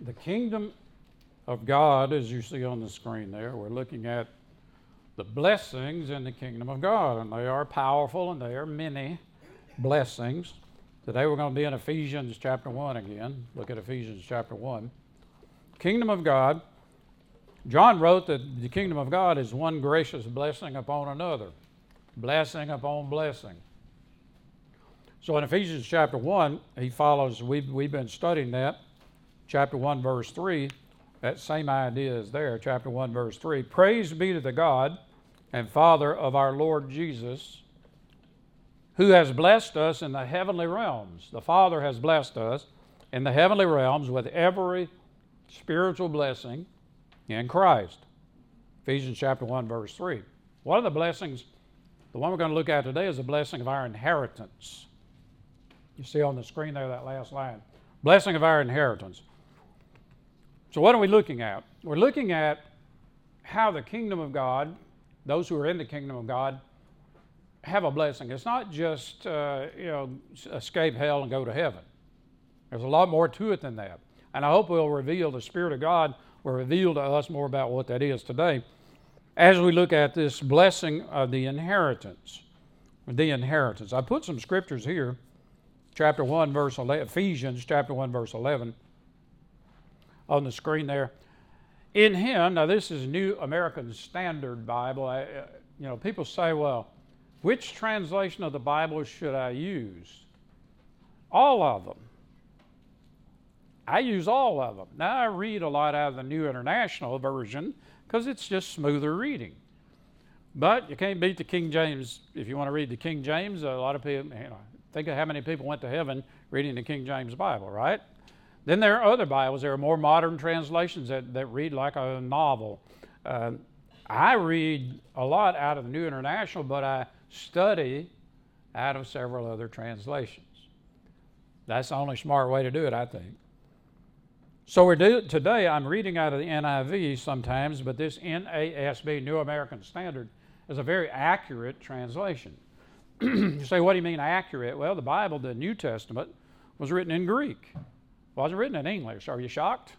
the kingdom of God, as you see on the screen there, we're looking at the blessings in the kingdom of God, and they are powerful and they are many blessings. Today we're going to be in Ephesians chapter 1 again. Look at Ephesians chapter 1. Kingdom of God. John wrote that the kingdom of God is one gracious blessing upon another. Blessing upon blessing. So in Ephesians chapter 1, he follows, we've been studying that. Chapter 1 verse 3, that same idea is there. Chapter 1 verse 3. Praise be to the God and Father of our Lord Jesus, who has blessed us in the heavenly realms. The Father has blessed us in the heavenly realms with every spiritual blessing in Christ. Ephesians chapter 1 verse 3. One of the blessings, the one we're going to look at today, is the blessing of our inheritance. You see on the screen there that last line. Blessing of our inheritance. So what are we looking at? We're looking at how the kingdom of God, those who are in the kingdom of God, have a blessing. It's not just escape hell and go to heaven. There's a lot more to it than that. And I hope we'll reveal, the Spirit of God will reveal to us more about what that is today as we look at this blessing of the inheritance. The inheritance. I put some scriptures here. Chapter 1 verse 11, Ephesians chapter 1 verse 11 on the screen there. In him, now this is New American Standard Bible. People say, well, which translation of the Bible should I use? All of them. I use all of them. Now I read a lot out of the New International Version because it's just smoother reading. But you can't beat the King James. If you want to read the King James, a lot of people, think of how many people went to heaven reading the King James Bible, right? Then there are other Bibles. There are more modern translations that read like a novel. I read a lot out of the New International, but I study out of several other translations. That's the only smart way to do it, I think. So today I'm reading out of the NIV sometimes, but this NASB, New American Standard, is a very accurate translation. You say, what do you mean accurate? Well, the Bible, the New Testament, was written in Greek. It wasn't written in English. Are you shocked?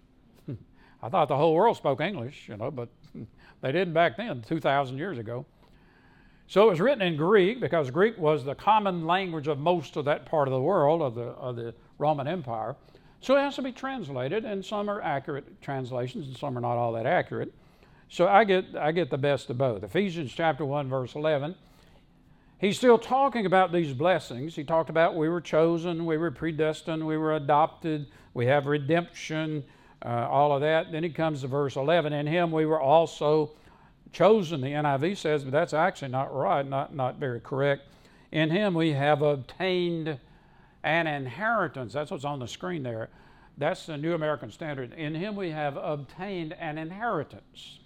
I thought the whole world spoke English, but they didn't back then, 2,000 years ago. So it was written in Greek because Greek was the common language of most of that part of the world, of the Roman Empire. So it has to be translated, and some are accurate translations and some are not all that accurate. So I get the best of both. Ephesians chapter 1 verse 11. He's still talking about these blessings. He talked about we were chosen, we were predestined, we were adopted, we have redemption, all of that. Then he comes to verse 11. In him we were also chosen, the NIV says, but that's actually not right, not very correct. In him we have obtained an inheritance. That's what's on the screen there. That's the New American Standard. In him we have obtained an inheritance.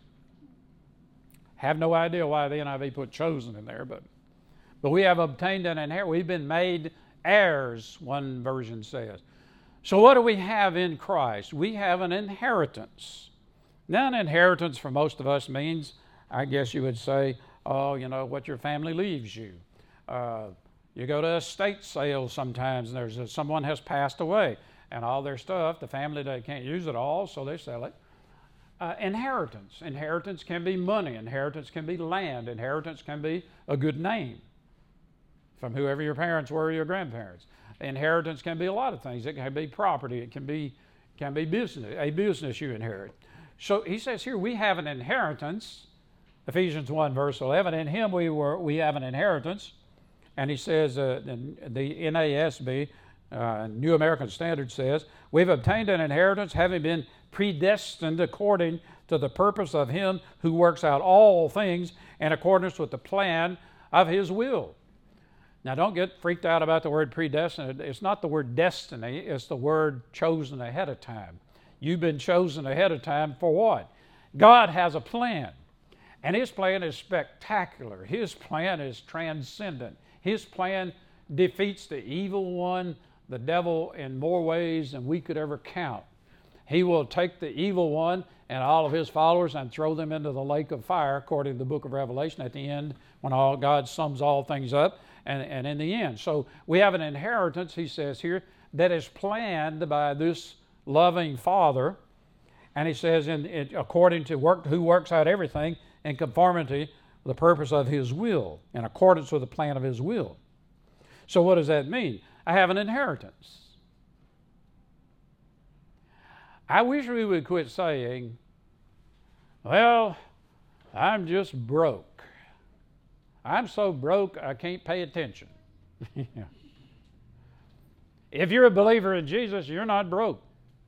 Have no idea why the NIV put chosen in there, but we have obtained an inheritance. We've been made heirs, one version says. So what do we have in Christ? We have an inheritance. Now, an inheritance for most of us means, I guess you would say, what your family leaves you. You go to estate sales sometimes, and someone has passed away, and all their stuff, the family, they can't use it all, so they sell it. Inheritance. Inheritance can be money. Inheritance can be land. Inheritance can be a good name from whoever your parents were or your grandparents. Inheritance can be a lot of things. It can be property. It can be business, a business you inherit. So he says here, we have an inheritance. Ephesians 1 verse 11, in him we have an inheritance. And he says, the NASB, New American Standard says, we've obtained an inheritance having been predestined according to the purpose of him who works out all things in accordance with the plan of his will. Now don't get freaked out about the word predestined. It's not the word destiny, it's the word chosen ahead of time. You've been chosen ahead of time for what? God has a plan. And his plan is spectacular. His plan is transcendent. His plan defeats the evil one, the devil, in more ways than we could ever count. He will take the evil one and all of his followers and throw them into the lake of fire, according to the book of Revelation at the end, when God sums all things up, and in the end. So we have an inheritance, he says here, that is planned by this loving Father. And he says, according to who works out everything in conformity with the purpose of his will, in accordance with the plan of his will. So what does that mean? I have an inheritance. I wish we would quit saying, well, I'm just broke. I'm so broke I can't pay attention. If you're a believer in Jesus, you're not broke.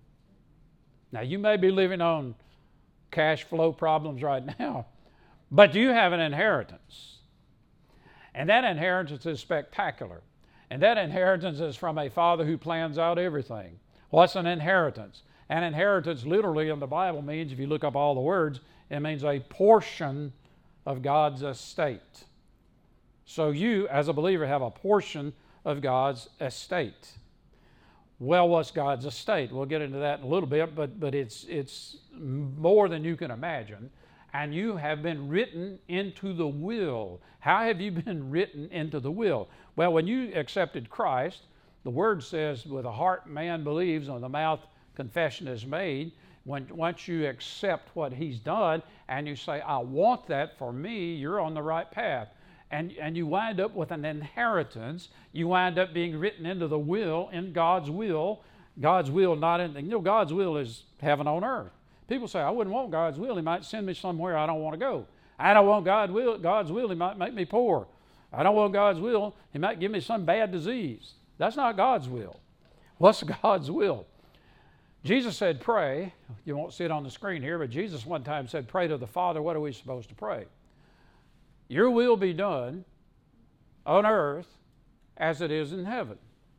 Now, you may be living on cash flow problems right now, but you have an inheritance. And that inheritance is spectacular. And that inheritance is from a Father who plans out everything. What's an inheritance? An inheritance literally in the Bible means, if you look up all the words, it means a portion of God's estate. So you, as a believer, have a portion of God's estate. Well, what's God's estate? We'll get into that in a little bit, but it's more than you can imagine. And you have been written into the will. How have you been written into the will? Well, when you accepted Christ, the Word says, with the heart man believes, and with the mouth confession is made. Once you accept what He's done and you say, I want that for me, you're on the right path. And you wind up with an inheritance. You wind up being written into the will, in God's will. God's will, not in, God's will is heaven on earth. People say, I wouldn't want God's will. He might send me somewhere I don't want to go. I don't want God's will. He might make me poor. I don't want God's will. He might give me some bad disease. That's not God's will. What's God's will? Jesus said, pray. You won't see it on the screen here, but Jesus one time said, pray to the Father. What are we supposed to pray? Your will be done on earth as it is in heaven.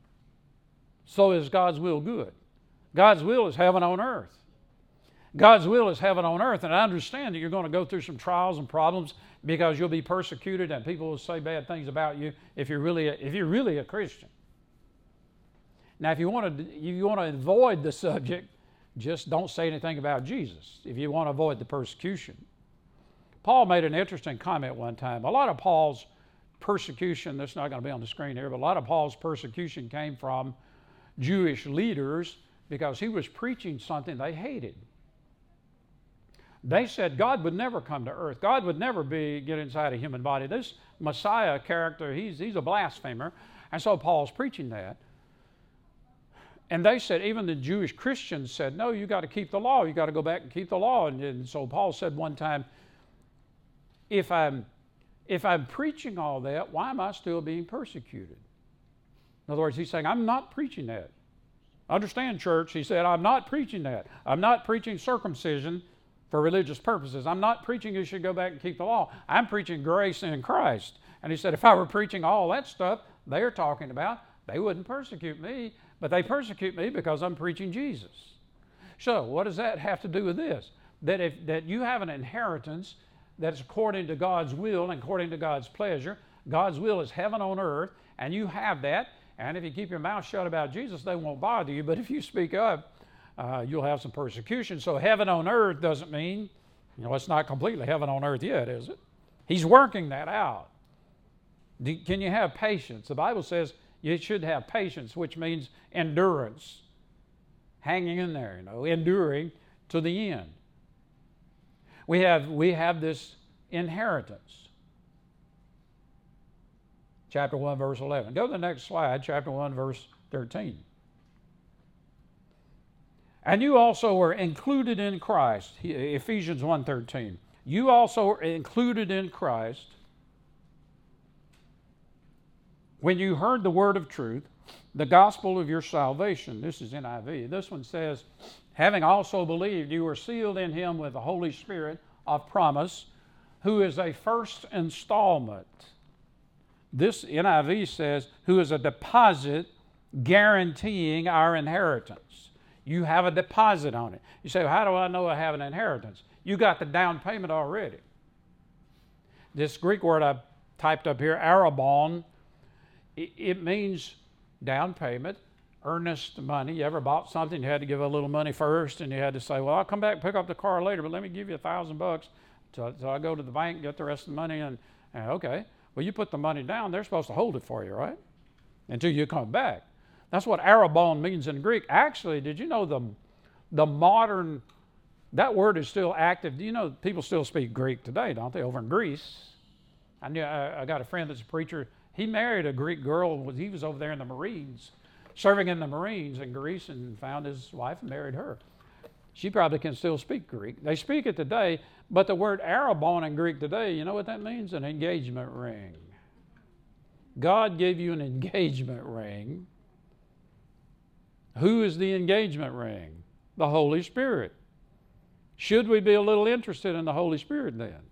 So is God's will good. God's will is heaven on earth. God's will is heaven on earth, and I understand that you're going to go through some trials and problems because you'll be persecuted and people will say bad things about you if you're really a Christian. Now, if you want to avoid the subject, just don't say anything about Jesus if you want to avoid the persecution. Paul made an interesting comment one time. A lot of Paul's persecution, that's not going to be on the screen here, but a lot of Paul's persecution came from Jewish leaders because he was preaching something they hated. They said God would never come to earth. God would never get inside a human body. This Messiah character, he's a blasphemer. And so Paul's preaching that. And they said, even the Jewish Christians said, no, you got to keep the law. You got to go back and keep the law. And so Paul said one time, if I'm preaching all that, why am I still being persecuted? In other words, he's saying, I'm not preaching that. Understand, church, he said, I'm not preaching that. I'm not preaching circumcision for religious purposes. I'm not preaching you should go back and keep the law. I'm preaching grace in Christ. And he said, if I were preaching all that stuff they're talking about, they wouldn't persecute me, but they persecute me because I'm preaching Jesus. So what does that have to do with this? That you have an inheritance that's according to God's will and according to God's pleasure. God's will is heaven on earth, and you have that. And if you keep your mouth shut about Jesus, they won't bother you. But if you speak up, you'll have some persecution. So heaven on earth doesn't mean, it's not completely heaven on earth yet, is it? He's working that out. Can you have patience? The Bible says you should have patience, which means endurance. Hanging in there, enduring to the end. We have this inheritance. Chapter 1, verse 11. Go to the next slide, chapter 1, verse 13. And you also were included in Christ. Ephesians 1:13. You also were included in Christ when you heard the word of truth, the gospel of your salvation. This is NIV. This one says, having also believed, you were sealed in Him with the Holy Spirit of promise, who is a first installment. This NIV says, who is a deposit guaranteeing our inheritance. You have a deposit on it. You say, well, how do I know I have an inheritance? You got the down payment already. This Greek word I typed up here, arrabon, it means down payment, earnest money. You ever bought something, you had to give a little money first, and you had to say, well, I'll come back and pick up the car later, but let me give you $1,000. So I go to the bank, get the rest of the money, and okay. Well, you put the money down, they're supposed to hold it for you, right? Until you come back. That's what arrabon means in Greek. Actually, did you know the modern, that word is still active. You know, people still speak Greek today, don't they, over in Greece? I got a friend that's a preacher. He married a Greek girl. He was over there in the Marines, serving in the Marines in Greece, and found his wife and married her. She probably can still speak Greek. They speak it today, but the word arrabon in Greek today, you know what that means? An engagement ring. God gave you an engagement ring. Who is the engagement ring? The Holy Spirit. Should we be a little interested in the Holy Spirit then?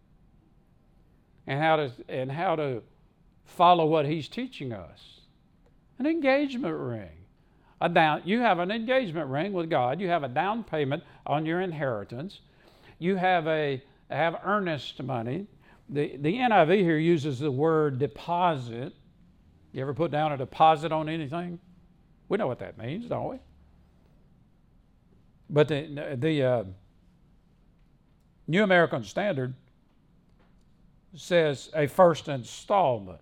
And how to follow what He's teaching us? An engagement ring. You have an engagement ring with God. You have a down payment on your inheritance. You have earnest money. The NIV here uses the word deposit. You ever put down a deposit on anything? We know what that means, don't we? But the New American Standard says a first installment.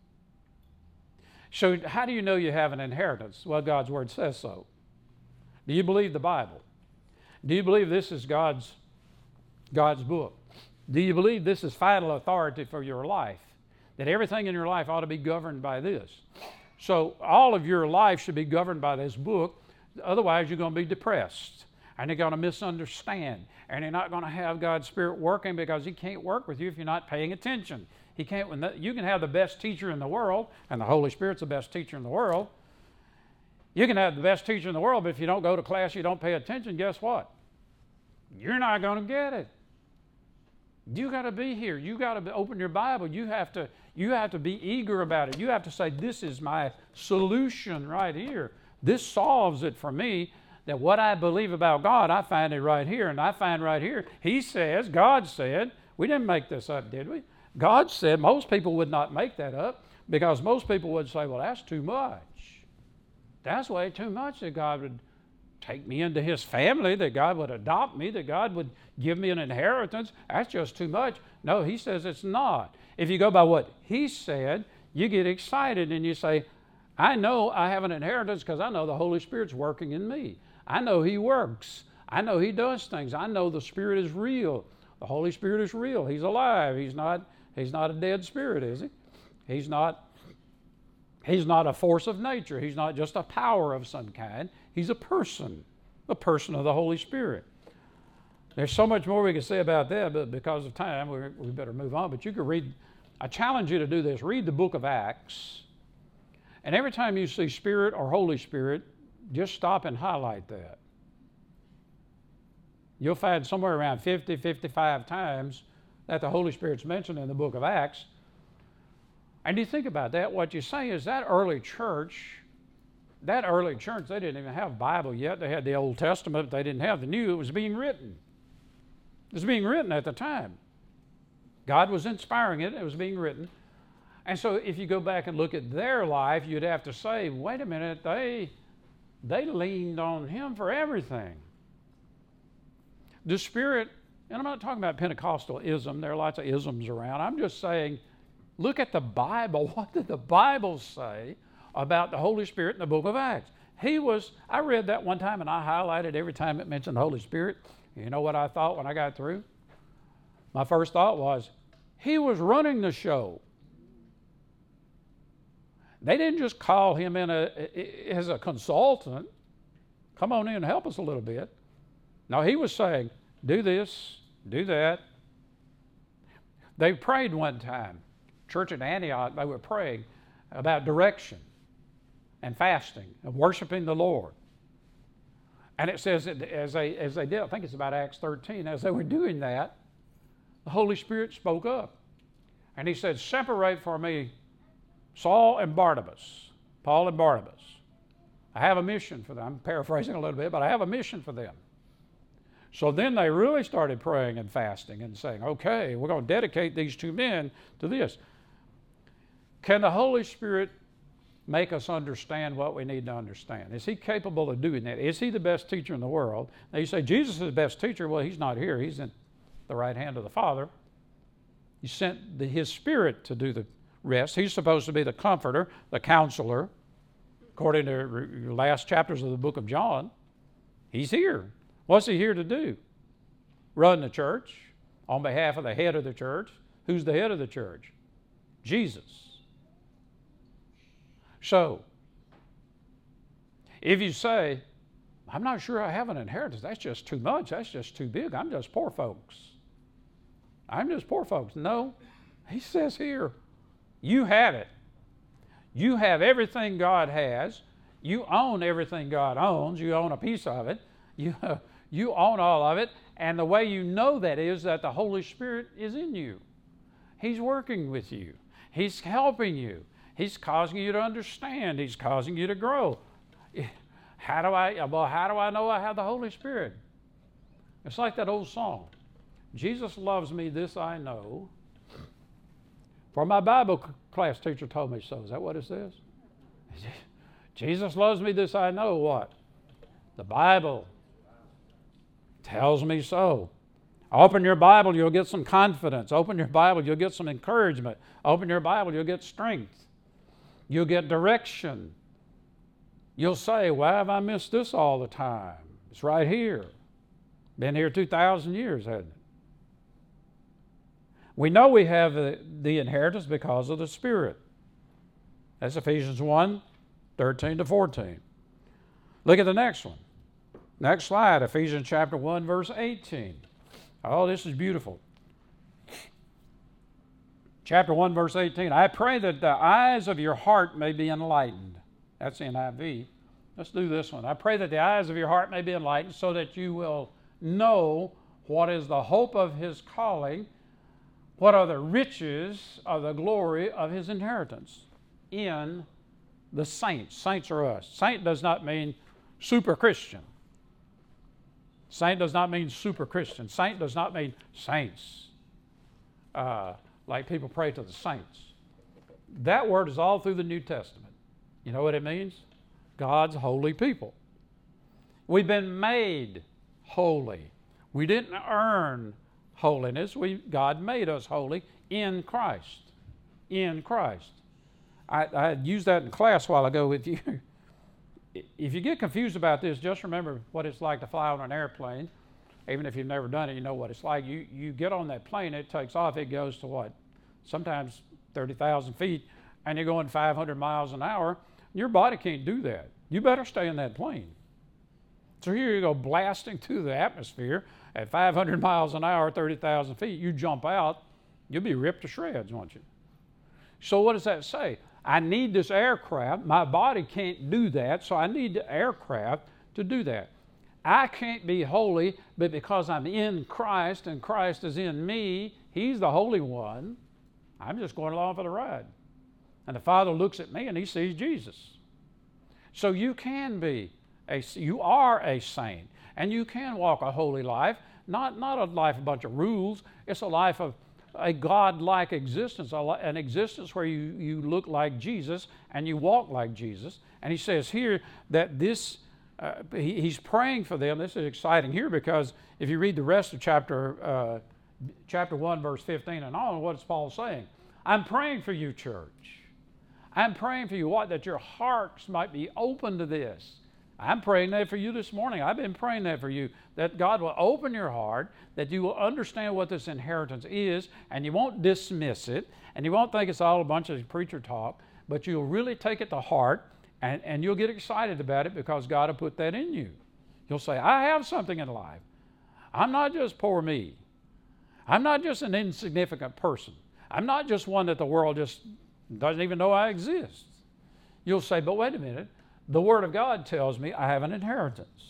So how do you know you have an inheritance? Well, God's Word says so. Do you believe the Bible? Do you believe this is God's book? Do you believe this is final authority for your life? That everything in your life ought to be governed by this? So all of your life should be governed by this book. Otherwise, you're going to be depressed. And you're going to misunderstand. And you're not going to have God's Spirit working, because He can't work with you if you're not paying attention. You can have the best teacher in the world, and the Holy Spirit's the best teacher in the world. You can have the best teacher in the world, but if you don't go to class, you don't pay attention, guess what? You're not going to get it. You got to be here. You got to open your Bible. You have to be eager about it. You have to say, this is my solution right here. This solves it for me. That what I believe about God, I find it right here. And I find right here, He says, God said, we didn't make this up, did we? God said. Most people would not make that up, because most people would say, well, that's too much. That's way too much, that God would take me into His family, that God would adopt me, that God would give me an inheritance. That's just too much. No, He says it's not. If you go by what He said, you get excited and you say, I know I have an inheritance because I know the Holy Spirit's working in me. I know He works. I know He does things. I know the Spirit is real. The Holy Spirit is real. He's alive. He's not a dead spirit, is He? He's not a force of nature. He's not just a power of some kind. He's a person of the Holy Spirit. There's so much more we can say about that, but because of time, we better move on. But you can read, I challenge you to do this. Read the book of Acts. And every time you see Spirit or Holy Spirit, just stop and highlight that. You'll find somewhere around 50, 55 times that the Holy Spirit's mentioned in the book of Acts. And you think about that, what you say is that early church, they didn't even have a Bible yet. They had the Old Testament, but they didn't have the New. It was being written. It was being written at the time. God was inspiring it. It was being written. And so if you go back and look at their life, you'd have to say, wait a minute, they leaned on Him for everything. The Spirit, and I'm not talking about Pentecostalism. There are lots of isms around. I'm just saying, look at the Bible. What did the Bible say about the Holy Spirit in the book of Acts? I read that one time and I highlighted every time it mentioned the Holy Spirit. You know what I thought when I got through? My first thought was, He was running the show. They didn't just call Him in as a consultant. Come on in and help us a little bit. No, He was saying, do this, do that. They prayed one time. Church at Antioch, they were praying about direction and fasting and worshiping the Lord. And it says that as they did, I think it's about Acts 13, as they were doing that, the Holy Spirit spoke up. And He said, separate for me Saul and Barnabas, Paul and Barnabas. I have a mission for them. I'm paraphrasing a little bit, but I have a mission for them. So then they really started praying and fasting and saying, okay, we're going to dedicate these two men to this. Can the Holy Spirit make us understand what we need to understand? Is He capable of doing that? Is He the best teacher in the world? Now you say, Jesus is the best teacher. Well, He's not here. He's in the right hand of the Father. He sent His Spirit to do the rest. He's supposed to be the comforter, the counselor. According to the last chapters of the book of John, He's here. What's he here to do? Run the church on behalf of the head of the church. Who's the head of the church? Jesus. So, if you say, I'm not sure I have an inheritance, that's just too much, that's just too big, I'm just poor folks. I'm just poor folks. No, he says here, you have it. You have everything God has. You own everything God owns. You own a piece of it. You own all of it. And the way you know that is that the Holy Spirit is in you. He's working with you. He's helping you. He's causing you to understand. He's causing you to grow. How do I know I have the Holy Spirit? It's like that old song. Jesus loves me, this I know. For my Bible class teacher told me so. Is that what it says? Jesus loves me, this I know. What? The Bible tells me so. Open your Bible, you'll get some confidence. Open your Bible, you'll get some encouragement. Open your Bible, you'll get strength. You'll get direction. You'll say, why have I missed this all the time? It's right here. Been here 2,000 years, hasn't it? We know we have the inheritance because of the Spirit. That's Ephesians 1, 13 to 14. Look at the next one. Next slide, Ephesians chapter 1, verse 18. Oh, this is beautiful. Chapter 1, verse 18. I pray that the eyes of your heart may be enlightened. That's NIV. Let's do this one. I pray that the eyes of your heart may be enlightened so that you will know what is the hope of his calling, what are the riches of the glory of his inheritance in the saints. Saints are us. Saint does not mean super Christian. Saint does not mean super Christian. Saint does not mean saints. Like people pray to the saints. That word is all through the New Testament. You know what it means? God's holy people. We've been made holy. We didn't earn holiness. God made us holy in Christ. In Christ. I used that in class a while ago with you. If you get confused about this, just remember what it's like to fly on an airplane. Even if you've never done it, you know what it's like. You get on that plane, it takes off, it goes to what? Sometimes 30,000 feet, and you're going 500 miles an hour. Your body can't do that. You better stay in that plane. So here you go blasting through the atmosphere at 500 miles an hour, 30,000 feet. You jump out, you'll be ripped to shreds, won't you? So what does that say? I need this aircraft. My body can't do that, so I need the aircraft to do that. I can't be holy, but because I'm in Christ and Christ is in me, he's the Holy One, I'm just going along for the ride. And the Father looks at me and he sees Jesus. So you you are a saint, and you can walk a holy life, not a life of a bunch of rules. It's a life of a God-like existence, an existence where you look like Jesus and you walk like Jesus. And he says here that he's praying for them. This is exciting here because if you read the rest of chapter 1, verse 15 and on, what is Paul saying? I'm praying for you, church. I'm praying for you, that your hearts might be open to this. I'm praying that for you this morning. I've been praying that for you, that God will open your heart, that you will understand what this inheritance is, and you won't dismiss it, and you won't think it's all a bunch of preacher talk, but you'll really take it to heart, and you'll get excited about it because God will put that in you. You'll say, I have something in life. I'm not just poor me. I'm not just an insignificant person. I'm not just one that the world just doesn't even know I exist. You'll say, but wait a minute. The Word of God tells me I have an inheritance.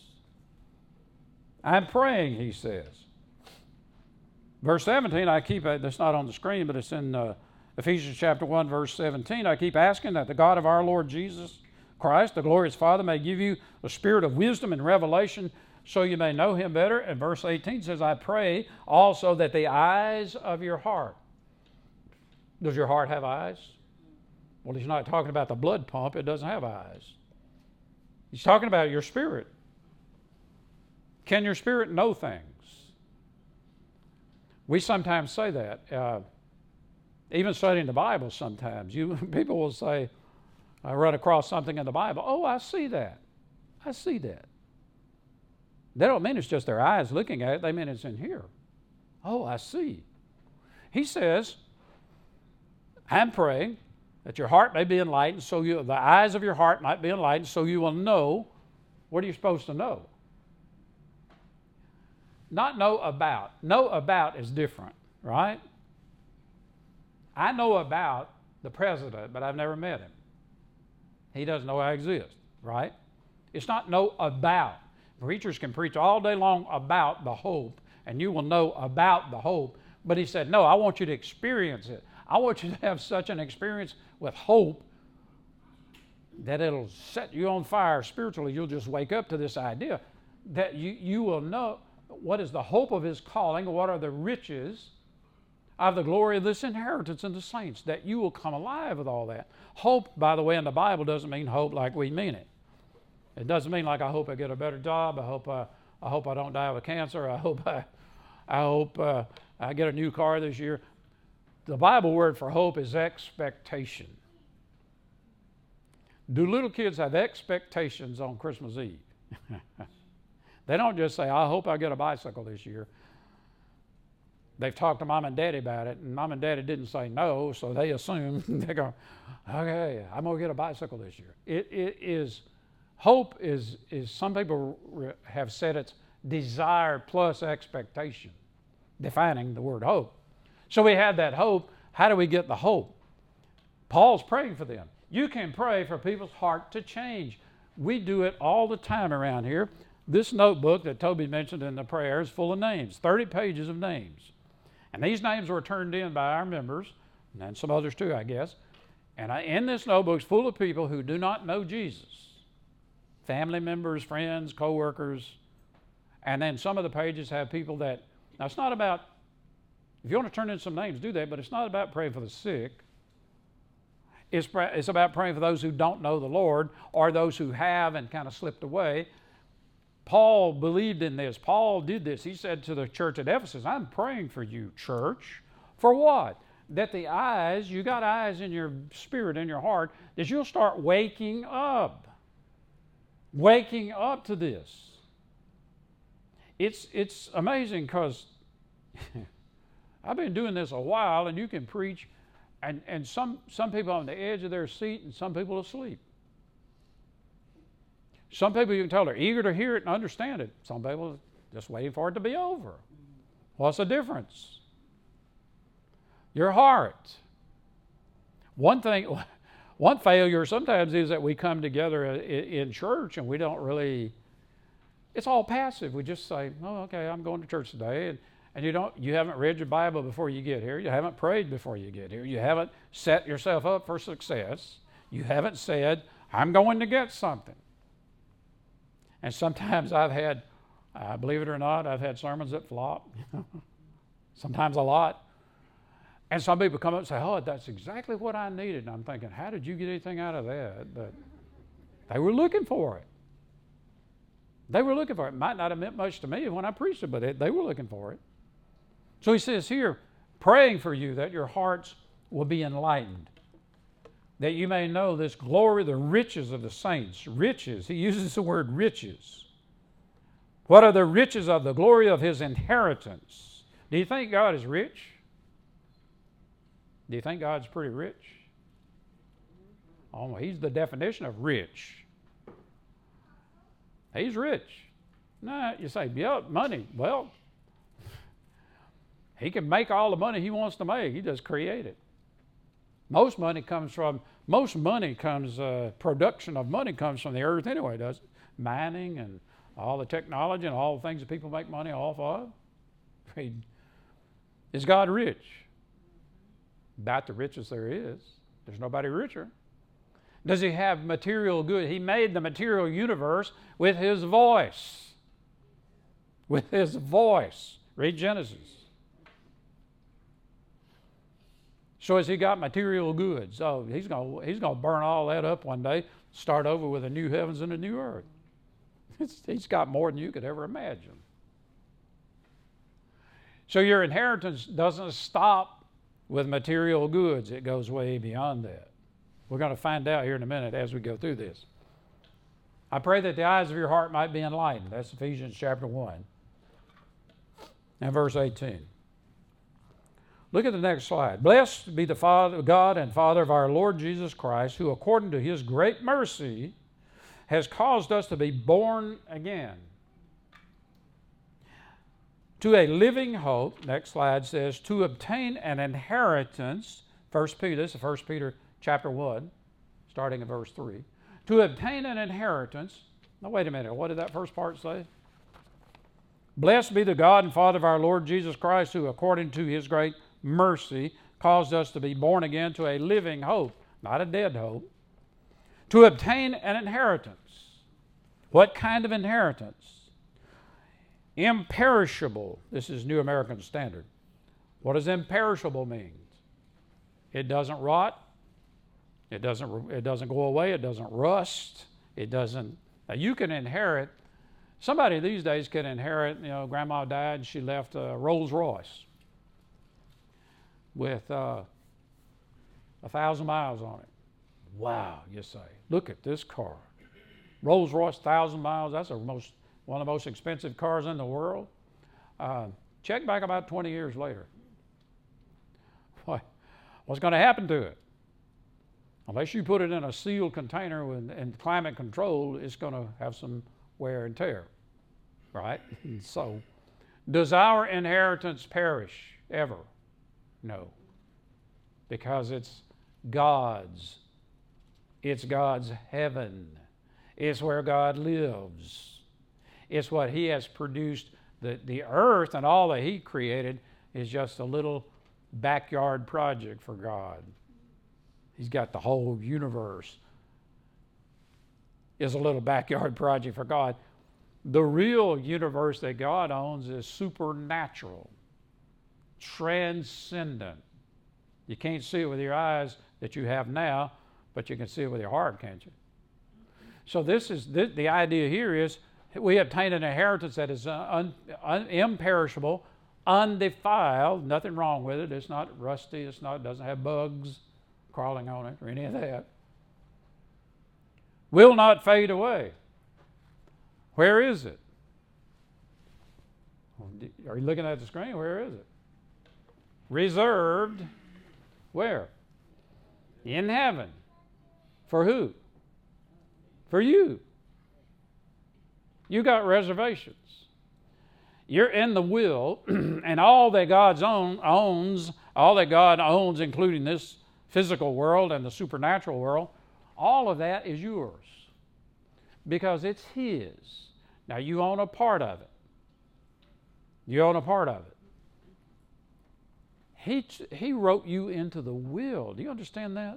I'm praying, he says. Verse 17, that's not on the screen, but it's in Ephesians chapter 1, verse 17. I keep asking that the God of our Lord Jesus Christ, the glorious Father, may give you a spirit of wisdom and revelation so you may know him better. And verse 18 says, I pray also that the eyes of your heart. Does your heart have eyes? Well, he's not talking about the blood pump. It doesn't have eyes. He's talking about your spirit. Can your spirit know things? We sometimes say that. Even studying the Bible sometimes. People will say, I run across something in the Bible. Oh, I see that. I see that. They don't mean it's just their eyes looking at it. They mean it's in here. Oh, I see. He says, I'm praying that your heart may be enlightened, so the eyes of your heart might be enlightened, so you will know. What are you supposed to know? Not know about. Know about is different, right? I know about the president, but I've never met him. He doesn't know I exist, right? It's not know about. Preachers can preach all day long about the hope, and you will know about the hope. But he said, no, I want you to experience it. I want you to have such an experience with hope that it'll set you on fire spiritually. You'll just wake up to this idea that you will know what is the hope of his calling, what are the riches of the glory of this inheritance in the saints, that you will come alive with all that. Hope, by the way, in the Bible doesn't mean hope like we mean it. It doesn't mean like I hope I get a better job, I hope I don't die of cancer, I hope I get a new car this year. The Bible word for hope is expectation. Do little kids have expectations on Christmas Eve? They don't just say, I hope I get a bicycle this year. They've talked to Mom and Daddy about it, and Mom and Daddy didn't say no, so they assume, they go, okay, I'm going to get a bicycle this year. Hope is some people have said it's desire plus expectation, defining the word hope. So we have that hope. How do we get the hope? Paul's praying for them. You can pray for people's heart to change. We do it all the time around here. This notebook that Toby mentioned in the prayer is full of names, 30 pages of names. And these names were turned in by our members, and some others too, I guess. And in this notebook is full of people who do not know Jesus. Family members, friends, co-workers. And then some of the pages have people that, now it's not about, if you want to turn in some names, do that, but it's not about praying for the sick. It's about praying for those who don't know the Lord or those who have and kind of slipped away. Paul believed in this. Paul did this. He said to the church at Ephesus, I'm praying for you, church. For what? That the eyes, you got eyes in your spirit, in your heart, that you'll start waking up. Waking up to this. It's amazing because I've been doing this a while, and you can preach, and some people on the edge of their seat and some people asleep. Some people you can tell are eager to hear it and understand it. Some people are just waiting for it to be over. What's the difference? Your heart. One failure sometimes is that we come together in church and we don't really, it's all passive. We just say, oh, okay, I'm going to church today. And you haven't read your Bible before you get here. You haven't prayed before you get here. You haven't set yourself up for success. You haven't said, I'm going to get something. And sometimes I've had, believe it or not, I've had sermons that flop. Sometimes a lot. And some people come up and say, oh, that's exactly what I needed. And I'm thinking, how did you get anything out of that? But they were looking for it. They were looking for it. It might not have meant much to me when I preached it, but they were looking for it. So he says here, praying for you that your hearts will be enlightened, that you may know this glory, the riches of the saints. Riches. He uses the word riches. What are the riches of the glory of his inheritance? Do you think God is rich? Do you think God's pretty rich? Oh, he's the definition of rich. He's rich. No, you say, yeah, money. Well, he can make all the money he wants to make. He just create it. Production of money comes from the earth anyway, does it? Mining and all the technology and all the things that people make money off of. Is God rich? About the richest there is. There's nobody richer. Does he have material good? He made the material universe with his voice. With his voice. Read Genesis. So has he got material goods? Oh, he's going to burn all that up one day, start over with a new heavens and a new earth. He's got more than you could ever imagine. So your inheritance doesn't stop with material goods. It goes way beyond that. We're going to find out here in a minute as we go through this. I pray that the eyes of your heart might be enlightened. That's Ephesians chapter 1 and verse 18. Look at the next slide. Blessed be the Father, God and Father of our Lord Jesus Christ, who according to his great mercy has caused us to be born again to a living hope. Next slide says, to obtain an inheritance. 1 Peter, this is 1 Peter chapter 1, starting at verse 3. To obtain an inheritance. Now wait a minute, what did that first part say? Blessed be the God and Father of our Lord Jesus Christ, who according to his great mercy caused us to be born again to a living hope, not a dead hope, to obtain an inheritance. What kind of inheritance? Imperishable. This is New American Standard. What does imperishable mean? It doesn't rot. It doesn't go away. It doesn't rust. It doesn't. Now you can inherit. Somebody these days can inherit. Grandma died and she left a Rolls Royce with 1,000 miles on it. Wow, you say. Look at this car. Rolls Royce, 1,000 miles. That's one of the most expensive cars in the world. Check back about 20 years later. What's going to happen to it? Unless you put it in a sealed container and climate control, it's going to have some wear and tear, right? So, does our inheritance perish ever? No, because it's God's. It's God's heaven. It's where God lives. It's what he has produced. The earth and all that he created is just a little backyard project for God. He's got the whole universe is a little backyard project for God. The real universe that God owns is supernatural, transcendent. You can't see it with your eyes that you have now, but you can see it with your heart, can't you? So the idea here is we obtain an inheritance that is imperishable, undefiled, nothing wrong with it. It's not rusty. It doesn't have bugs crawling on it or any of that. Will not fade away. Where is it? Are you looking at the screen? Where is it? Reserved. Where? In heaven. For who? For you. You got reservations. You're in the will, and all that God owns, including this physical world and the supernatural world, all of that is yours because it's his. Now you own a part of it. You own a part of it. He wrote you into the will. Do you understand that?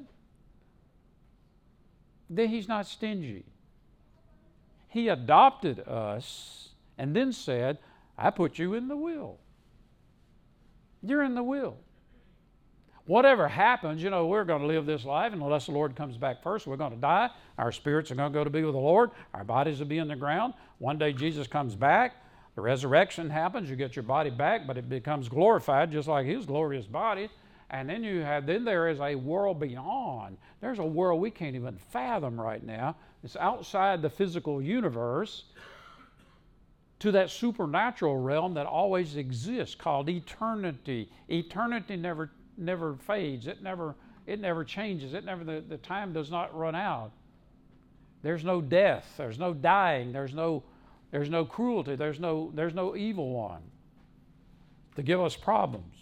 Then he's not stingy. He adopted us and then said, I put you in the will. You're in the will. Whatever happens, we're going to live this life, and unless the Lord comes back first, we're going to die. Our spirits are going to go to be with the Lord. Our bodies will be in the ground. One day Jesus comes back. The resurrection happens. You get your body back, but it becomes glorified just like his glorious body. And then there is a world beyond. There's a world we can't even fathom right now. It's outside the physical universe to that supernatural realm that always exists called eternity. Eternity never fades. It never changes. The time does not run out. There's no death. There's no dying. There's no cruelty. There's no evil one to give us problems.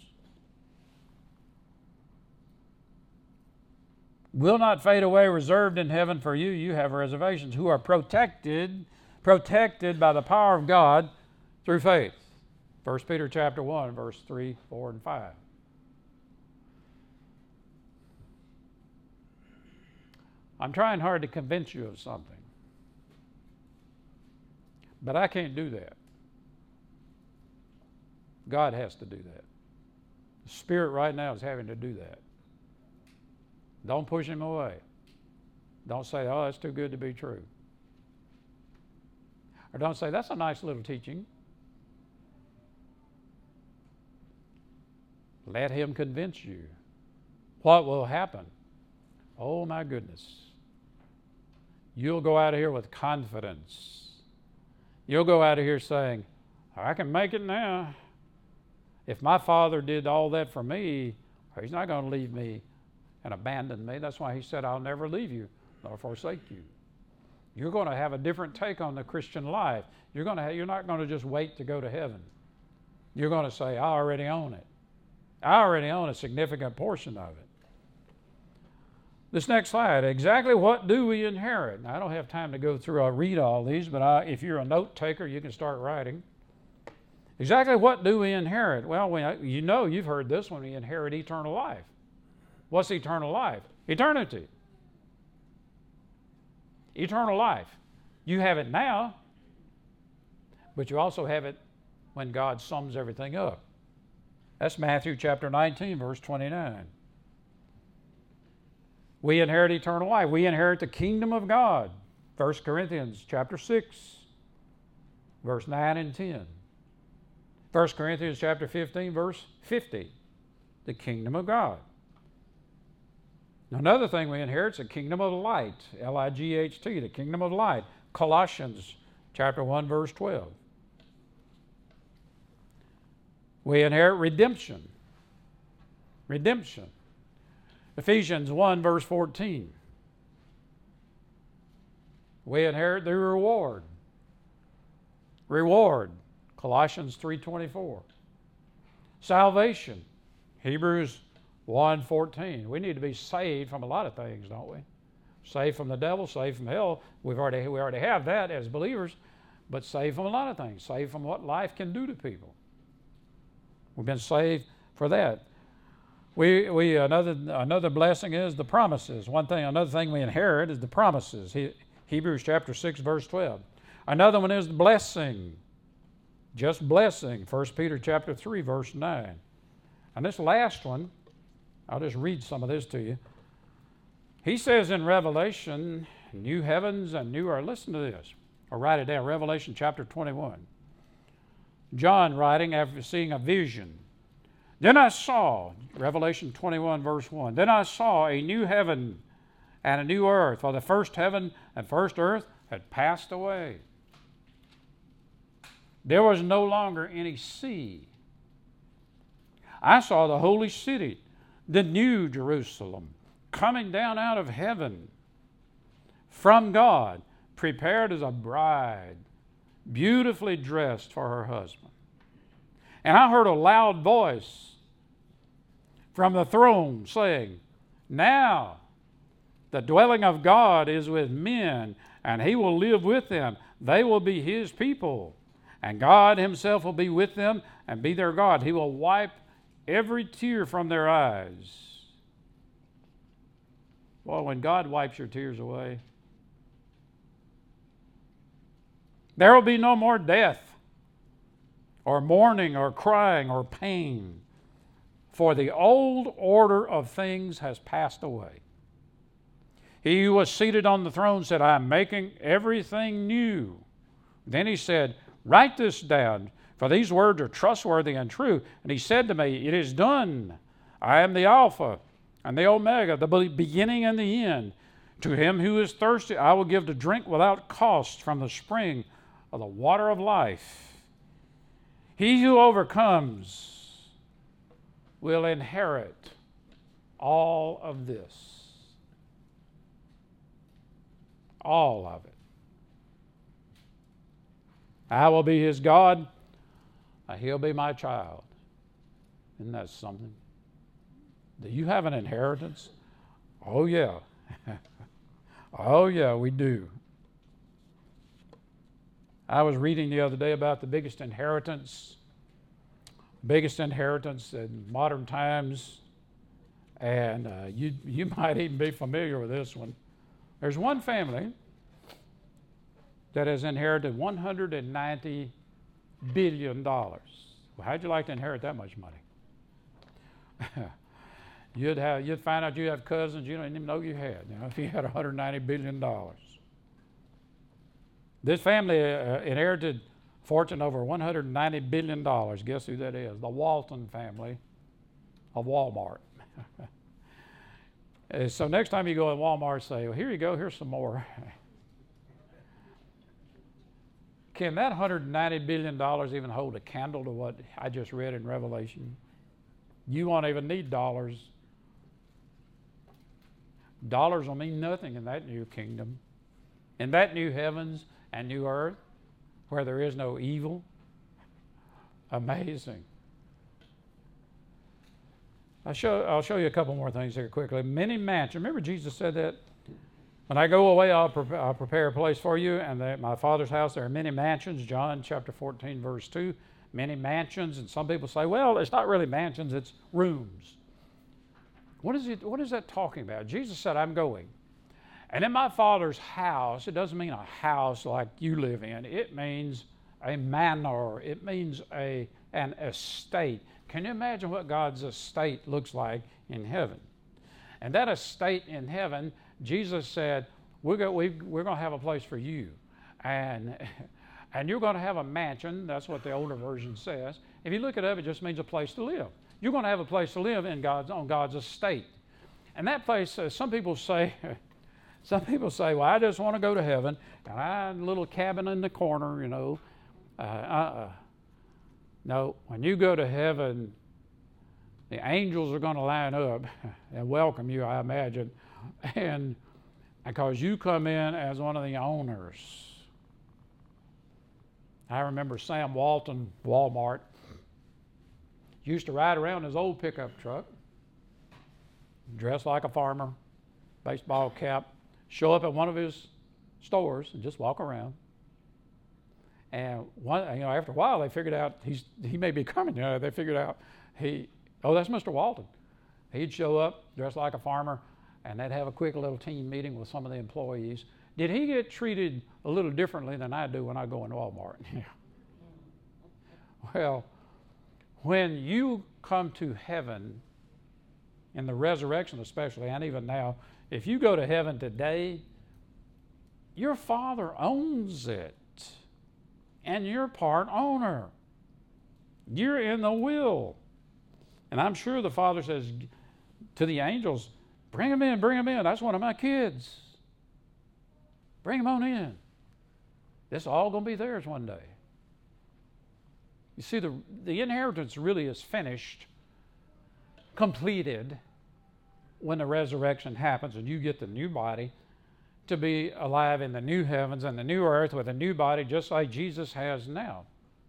Will not fade away, reserved in heaven for you. You have reservations, who are protected by the power of God through faith. 1 Peter chapter 1, verse 3, 4, and 5. I'm trying hard to convince you of something, but I can't do that. God has to do that. The Spirit right now is having to do that. Don't push him away. Don't say, oh, that's too good to be true. Or don't say, that's a nice little teaching. Let him convince you. What will happen? Oh, my goodness. you'll go out of here with confidence. You'll go out of here saying, I can make it now. If my Father did all that for me, He's not going to leave me and abandon me. That's why He said, I'll never leave you nor forsake you. You're going to have a different take on the Christian life. You're not going to just wait to go to heaven. You're going to say, I already own it. I already own a significant portion of it. This next slide, exactly what do we inherit? Now, I don't have time to go through, I'll read all these, but if you're a note taker, you can start writing. Exactly what do we inherit? Well, you've heard this one, we inherit eternal life. What's eternal life? Eternity. Eternal life. You have it now, but you also have it when God sums everything up. That's Matthew chapter 19, verse 29. We inherit eternal life. We inherit the kingdom of God. 1 Corinthians chapter 6, verse 9 and 10. 1 Corinthians chapter 15, verse 50. The kingdom of God. Another thing we inherit is the kingdom of light. L-I-G-H-T, the kingdom of light. Colossians chapter 1, verse 12. We inherit redemption. Redemption. Ephesians 1, verse 14. We inherit the reward. Reward. Colossians 3:24. Salvation. Hebrews 1:14. We need to be saved from a lot of things, don't we? Saved from the devil, saved from hell. We already have that as believers, but saved from a lot of things. Saved from what life can do to people. We've been saved for that. Another blessing is the promises. Another thing we inherit is the promises. Hebrews chapter 6, verse 12. Another one is the blessing. Just blessing. 1 Peter chapter 3, verse 9. And this last one, I'll just read some of this to you. He says in Revelation, new heavens and new earth. Listen to this. Or write it down. Revelation chapter 21. John writing after seeing a vision. Then I saw, Revelation 21 verse 1, then I saw a new heaven and a new earth, for the first heaven and first earth had passed away. There was no longer any sea. I saw the holy city, the new Jerusalem, coming down out of heaven from God, prepared as a bride, beautifully dressed for her husband. And I heard a loud voice from the throne saying, now the dwelling of God is with men, and He will live with them. They will be His people, and God Himself will be with them and be their God. He will wipe every tear from their eyes. Well, when God wipes your tears away, there will be no more death, or mourning, or crying, or pain, for the old order of things has passed away. He who was seated on the throne said, I am making everything new. Then He said, write this down, for these words are trustworthy and true. And He said to me, it is done. I am the Alpha and the Omega, the beginning and the end. To him who is thirsty, I will give to drink without cost from the spring of the water of life. He who overcomes will inherit all of this. All of it. I will be his God, and he'll be my child. Isn't that something? Do you have an inheritance? Oh, yeah. Oh, yeah, we do. I was reading the other day about the biggest inheritance in modern times, and you might even be familiar with this one. There's one family that has inherited $190 billion. Well, how'd you like to inherit that much money? You'd find out you have cousins you didn't even know you had, if you had $190 billion. This family inherited fortune over $190 billion. Guess who that is? The Walton family of Walmart. So next time you go to Walmart, say, well, here you go, here's some more. Can that $190 billion even hold a candle to what I just read in Revelation? You won't even need dollars. Dollars will mean nothing in that new kingdom, in that new heavens and new earth where there is no evil. Amazing. I'll show you a couple more things here quickly. Many mansions. Remember Jesus said that? When I go away, I'll prepare a place for you, and at my Father's house there are many mansions. John chapter 14, verse 2. Many mansions, and some people say, well, it's not really mansions, it's rooms. What is that talking about? Jesus said, I'm going. And in my Father's house, it doesn't mean a house like you live in. It means a manor. It means an estate. Can you imagine what God's estate looks like in heaven? And that estate in heaven, Jesus said, we're going to have a place for you. And you're going to have a mansion. That's what the older version says. If you look it up, it just means a place to live. You're going to have a place to live on God's estate. And that place, some people say, well, I just want to go to heaven, and I have a little cabin in the corner, you know. No, when you go to heaven, the angels are going to line up and welcome you, I imagine, and because you come in as one of the owners. I remember Sam Walton, Walmart, used to ride around his old pickup truck, dressed like a farmer, baseball cap, show up at one of his stores and just walk around. And after a while, they figured out he may be coming. They figured out that's Mr. Walton. He'd show up dressed like a farmer, and they'd have a quick little team meeting with some of the employees. Did he get treated a little differently than I do when I go into Walmart? Well, when you come to heaven, in the resurrection especially, and even now, if you go to heaven today, your Father owns it, and you're part owner. You're in the will. And I'm sure the Father says to the angels, bring them in, bring them in. That's one of my kids. Bring them on in. This is all going to be theirs one day. You see, the inheritance really is finished, completed, when the resurrection happens and you get the new body to be alive in the new heavens and the new earth with a new body just like Jesus has now.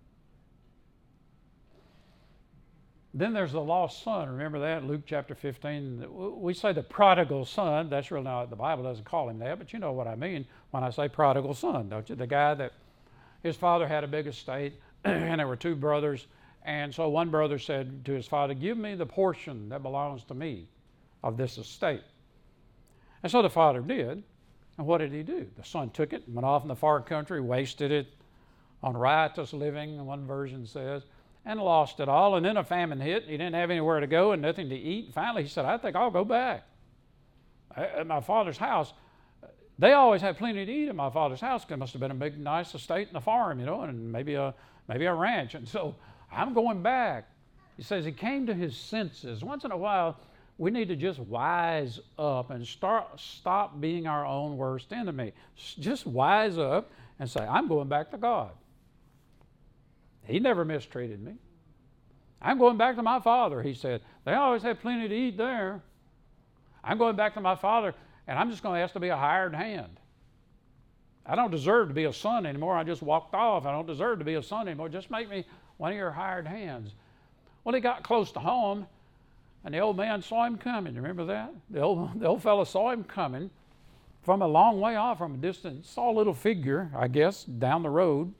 Then there's the lost son. Remember that? Luke chapter 15. We say the prodigal son. That's really not, the Bible doesn't call him that, but you know what I mean when I say prodigal son, don't you? The guy that his father had a big estate and there were two brothers. And so one brother said to his father, give me the portion that belongs to me of this estate. And so the father did. And what did he do? The son took it and went off in the far country, wasted it on riotous living, one version says, and lost it all. And then a famine hit. He didn't have anywhere to go and nothing to eat. Finally, he said, I think I'll go back. At my father's house, they always had plenty to eat at my father's house. It must have been a big, nice estate and a farm, and maybe a ranch. And so I'm going back. He says he came to his senses. Once in a while, we need to just wise up and stop being our own worst enemy. Just wise up and say, I'm going back to God. He never mistreated me. I'm going back to my Father, he said. They always had plenty to eat there. I'm going back to my Father, and I'm just going to ask to be a hired hand. I don't deserve to be a son anymore. I just walked off. I don't deserve to be a son anymore. Just make me one of your hired hands. Well, he got close to home, and the old man saw him coming. You remember that? The old fellow saw him coming from a long way off, from a distance. Saw a little figure, I guess, down the road.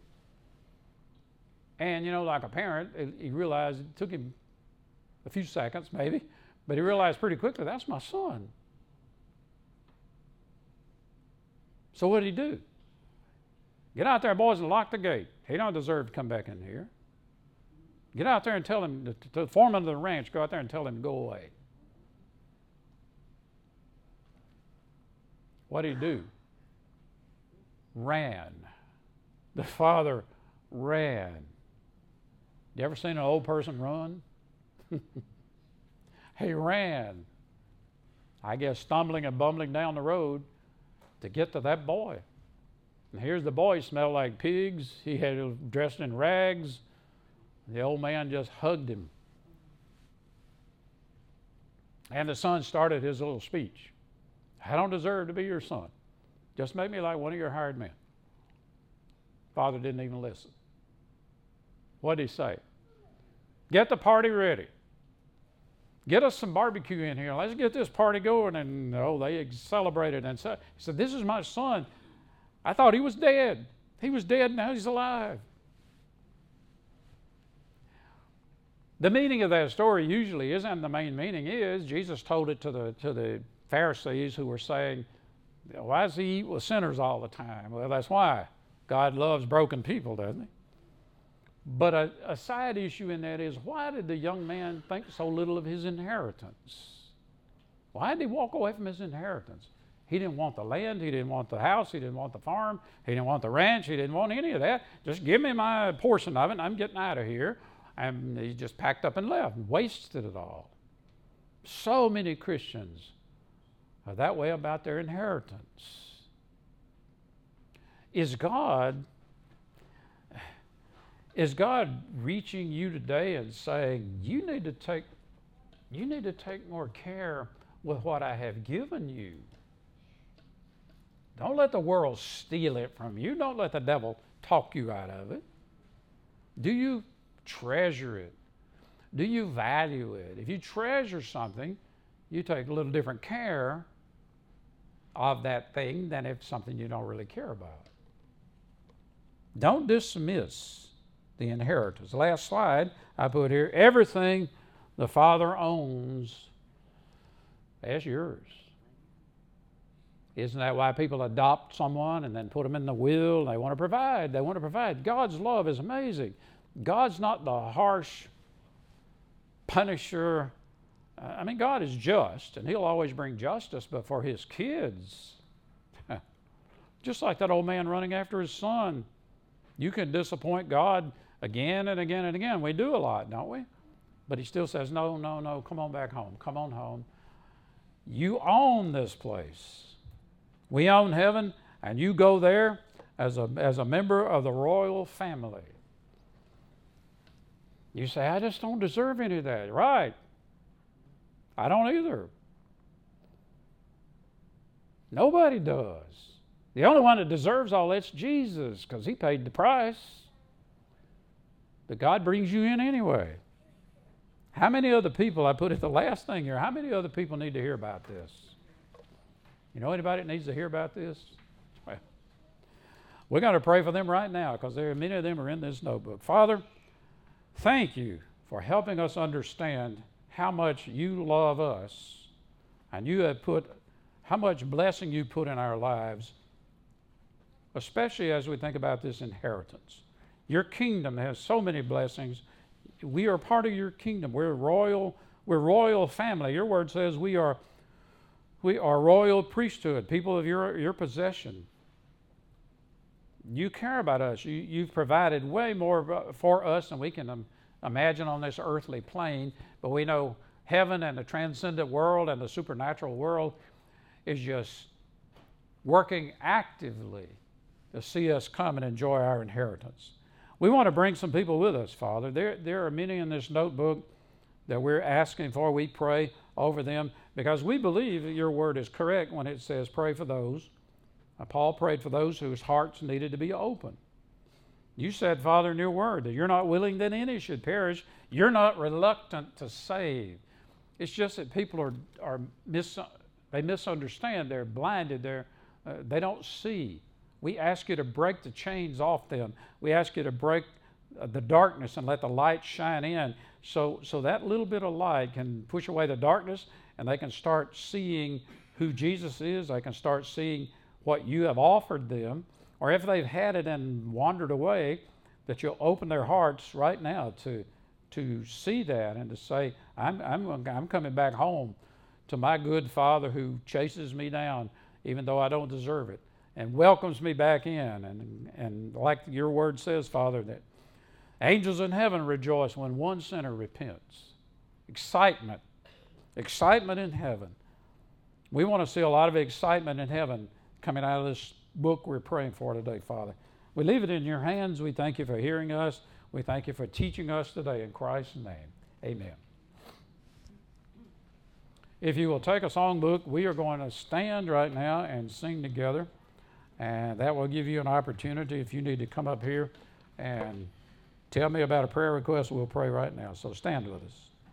And, like a parent, he realized, it took him a few seconds maybe, but he realized pretty quickly, that's my son. So what did he do? Get out there, boys, and lock the gate. He don't deserve to come back in here. Get out there and tell him, to the foreman of the ranch, go out there and tell him to go away. What did he do? Ran. The father ran. You ever seen an old person run? He ran. I guess stumbling and bumbling down the road to get to that boy. And here's the boy, smelled like pigs. He had dressed in rags. The old man just hugged him. And the son started his little speech. I don't deserve to be your son. Just make me like one of your hired men. Father didn't even listen. What did he say? Get the party ready. Get us some barbecue in here. Let's get this party going. And they celebrated and said, he said, this is my son. I thought he was dead. He was dead, now he's alive. The meaning of that story usually isn't. The main meaning is Jesus told it to the Pharisees who were saying, why does he eat with sinners all the time? Well, that's why. God loves broken people, doesn't he? But a side issue in that is, why did the young man think so little of his inheritance? Why did he walk away from his inheritance? He didn't want the land, he didn't want the house, he didn't want the farm, he didn't want the ranch, he didn't want any of that. Just give me my portion of it and I'm getting out of here. And he just packed up and left and wasted it all. So many Christians are that way about their inheritance. Is God reaching you today and saying, you need to take more care with what I have given you? Don't let the world steal it from you. Don't let the devil talk you out of it. Do you treasure it? Do you value it? If you treasure something, you take a little different care of that thing than if something you don't really care about. Don't dismiss the inheritance. Last slide I put here, everything the Father owns, that's yours. Isn't that why people adopt someone and then put them in the will? They want to provide. They want to provide. God's love is amazing. God's not the harsh punisher. God is just, and he'll always bring justice, but for his kids, just like that old man running after his son, you can disappoint God again and again and again. We do a lot, don't we? But he still says, no, come on back home. Come on home. You own this place. We own heaven, and you go there as a member of the royal family. You say, I just don't deserve any of that. Right. I don't either. Nobody does. The only one that deserves all that's Jesus, because he paid the price. But God brings you in anyway. How many other people, I put it the last thing here, how many other people need to hear about this? You know anybody that needs to hear about this? Well, we're going to pray for them right now, because many of them are in this notebook. Father, thank you for helping us understand how much you love us, and you have put how much blessing you put in our lives, especially as we think about this inheritance. Your kingdom has so many blessings. We are part of your kingdom. We're royal family. Your word says we are royal priesthood, people of your possession. You care about us. You've provided way more for us than we can imagine on this earthly plane, but we know heaven and the transcendent world and the supernatural world is just working actively to see us come and enjoy our inheritance. We want to bring some people with us, Father. There are many in this notebook that we're asking for. We pray over them because we believe that your word is correct when it says pray for those. Paul prayed for those whose hearts needed to be open. You said, Father, in your word, that you're not willing that any should perish. You're not reluctant to save. It's just that people they misunderstand. They're blinded. They don't see. We ask you to break the chains off them. We ask you to break the darkness and let the light shine in, so that little bit of light can push away the darkness, and they can start seeing who Jesus is. They can start seeing what you have offered them, or if they've had it and wandered away, that you'll open their hearts right now to see that and to say, I'm coming back home to my good Father who chases me down even though I don't deserve it, and welcomes me back in. And like your word says, Father, that angels in heaven rejoice when one sinner repents. Excitement in heaven. We want to see a lot of excitement in heaven coming out of this book we're praying for today, Father. We leave it in your hands. We thank you for hearing us. We thank you for teaching us today in Christ's name. Amen. If you will take a songbook, we are going to stand right now and sing together. And that will give you an opportunity if you need to come up here and tell me about a prayer request. We'll pray right now. So stand with us.